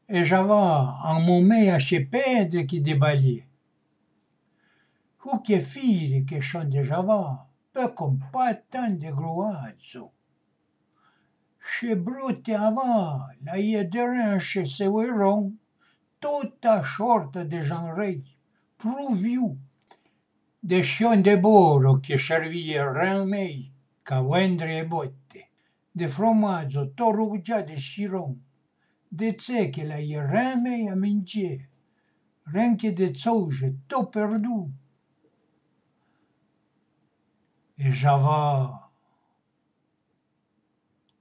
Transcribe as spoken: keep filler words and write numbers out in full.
e j'ava un momè a sce pèdre chi de baliè. O che fili che son de j'ava, peu con pas tant de groazzo. Sce brutti avâ l'aià deurin sce Sauron tota sciorta de genrei, pro viu, de scion de boro che scervia ren mei ch'a oendre e botte, de frommaggia tot rugià de sciron, de zeche l'aià ren mei a mingiâ, ren che de zouge tot perdû. E j'avà